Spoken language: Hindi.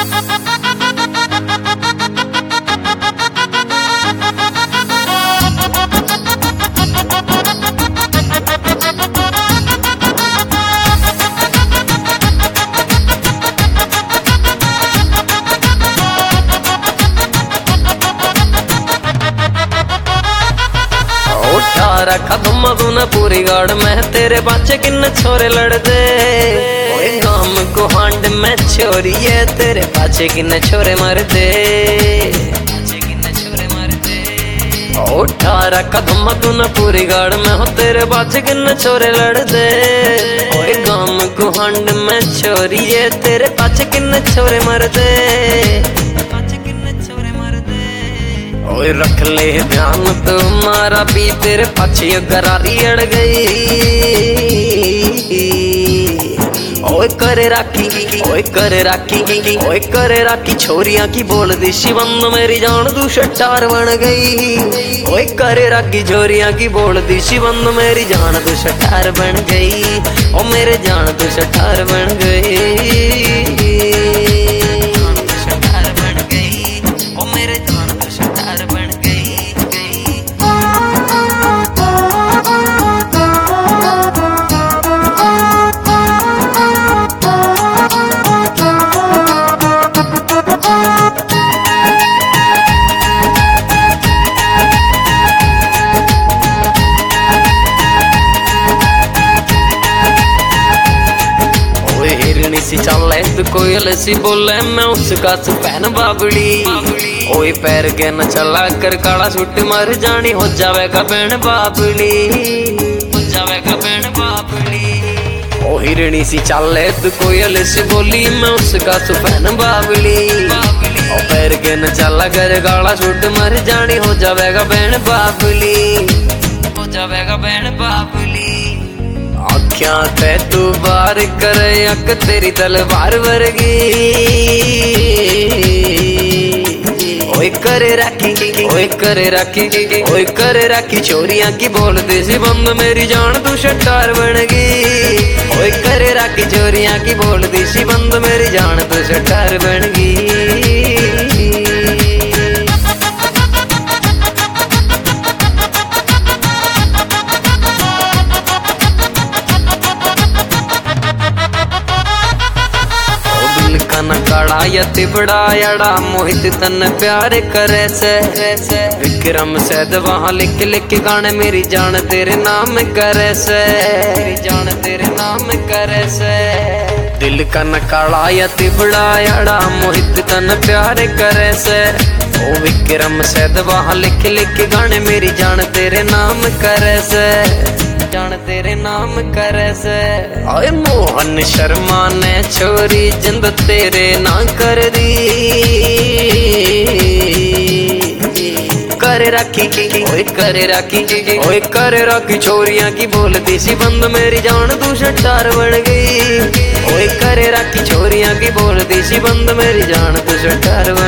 रखा तुम तू न पूरी गाड़ में तेरे बच्चे किन्ने छोरे लड़दे ओए गाम को हांड में छोरी है तेरे बच्चे किन्ने छोरे मरदे उठा रखा तुम तू न पूरी गाड़ में हो तेरे बच्चे किन्ने छोरे लड़दे ओए गाम को हांड में छोरी है तेरे बच्चे किन्ने छोरे मरदे ओए रख ले ध्यान तुम्हारा भी तेरे पाछे गरारी अड़ गई ओए करे राखी ओए करे राखी ओए करे राखी छोरियां की बोल दी शिवंद मेरी जान तू शटार बन गई ओए करे राखी छोरियां की बोल दी शिवंद मेरी जान तू शटार बन गई ओ मेरे जान तू शटार बन गई सी चले तो कोयल सी बोले मैं उसका सुफैन बाबड़ी ओए पैर के न चला कर काला छुट्टी मर जानी हो जावेगा बहन बाबड़ी हो जावेगा बहन बाबड़ी ओ हिरणी सी चले तो कोयल सी बोली मैं उसका सुफैन बाबड़ी ओ पैर के न चला कर काला छुट्टी मर जानी हो जावेगा बहन बाबड़ी हो जावेगा बहन बाबड़ी आख्या ते तू बार करे अक तेरी तलवार वर्गी ओए करे राखी ओए करे राखी ओए करे राखी छोरियां की बोल दे सी बंद मेरी जान तू शटार बन गई ओए करे राखी छोरियां की बोल दी सी बंद मेरी जान तू शटार बन गई कड़ा तिबड़ायड़ा मोहित तन प्यार करे से विक्रम सैद वहां लिख लिख गाने मेरी जान तेरे नाम करे से जान तेरे नाम करे से दिल का नकाड़ा तिबड़ायड़ा मोहित तन प्यार करे से ओ विक्रम सैद वहां लिख लिख गाने मेरी जान तेरे नाम करे से जान तेरे नाम करे से आए मोहन शर्मा ने छोरी जिंद तेरे ना कर दी करे राखी ओए करे राखी ओए करे राखी छोरियां की बोलती सी बंद मेरी जान तू शटार बन गई ओए करे राखी छोरियां की बोलती सी बंद मेरी जान तू शटार